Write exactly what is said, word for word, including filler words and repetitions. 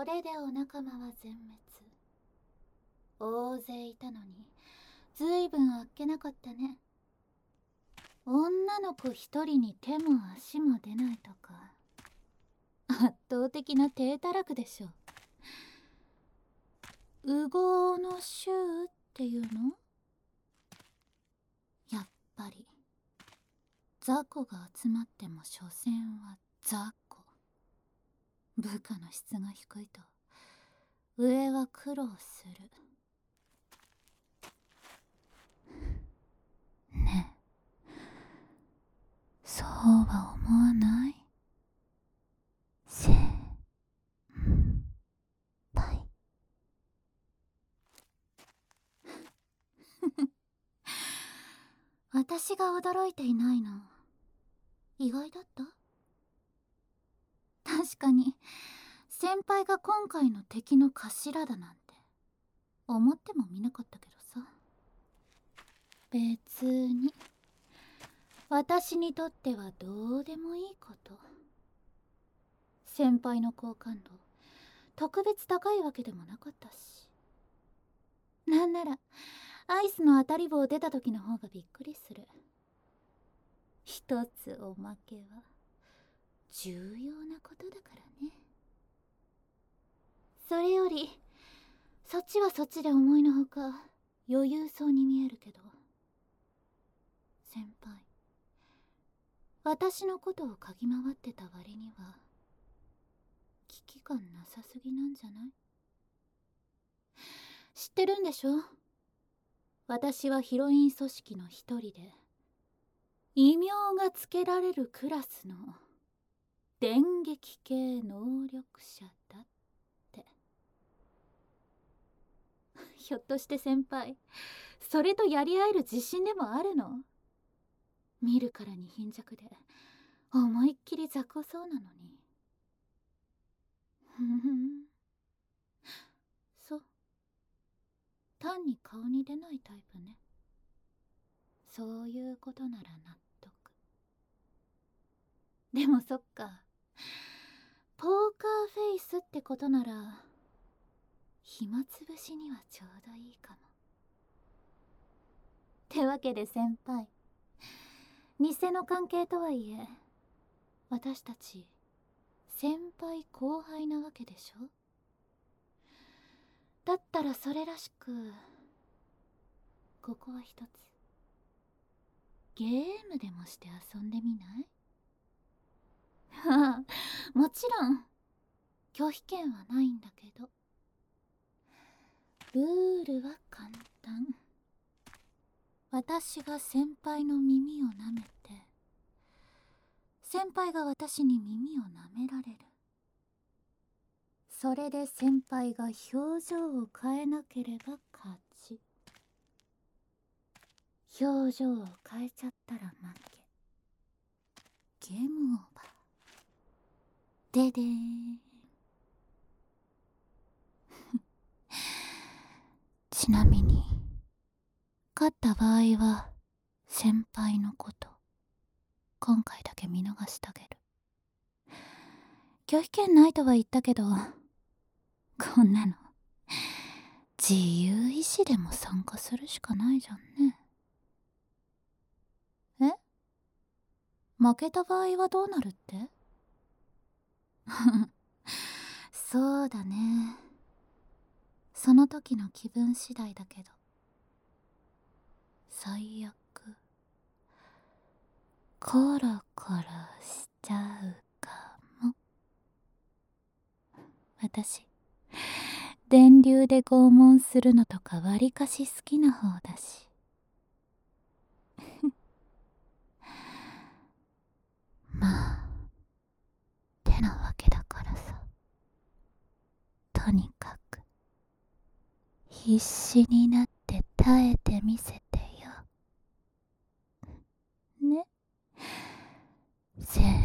これでお仲間は全滅。大勢いたのにずいぶんあっけなかったね。女の子一人に手も足も出ないとか、圧倒的な低たらくでしょ。烏合の衆っていうの？やっぱり雑魚が集まっても所詮は雑魚。部下の質が低いと上は苦労する。ねえ、そうは思わない？先輩。私が驚いていないの意外だった？確かに先輩が今回の敵の頭だなんて思ってもみなかったけどさ。別に私にとってはどうでもいいこと。先輩の好感度特別高いわけでもなかったし、なんならアイスの当たり棒出た時の方がびっくりする。一つおまけは重要なことだからね。それよりそっちはそっちで思いのほか余裕そうに見えるけど、先輩、私のことを嗅ぎ回ってた割には危機感なさすぎなんじゃない？知ってるんでしょ？私はヒロイン組織の一人で異名がつけられるクラスの電撃系能力者だって。ひょっとして先輩、それとやり合える自信でもあるの？見るからに貧弱で思いっきり雑魚そうなのに。ふん、そう、単に顔に出ないタイプね。そういうことなら納得。でもそっか、ポーカーフェイスってことなら暇つぶしにはちょうどいいかも。ってわけで先輩、偽の関係とはいえ私たち先輩後輩なわけでしょ。だったらそれらしくここは一つゲームでもして遊んでみない？はあ、もちろん拒否権はないんだけど、ルールは簡単。私が先輩の耳を舐めて、先輩が私に耳を舐められる。それで先輩が表情を変えなければ勝ち。表情を変えちゃったら負け。ゲームオーバー。ででーん。ちなみに勝った場合は先輩のこと今回だけ見逃してあげる。拒否権ないとは言ったけど、こんなの自由意志でも参加するしかないじゃんね。え？負けた場合はどうなるって？そうだね、その時の気分次第だけど、最悪コロコロしちゃうかも。私電流で拷問するのとかわりかし好きな方だし。まあてなわけだからさ、とにかく必死になって耐えてみせてよね、先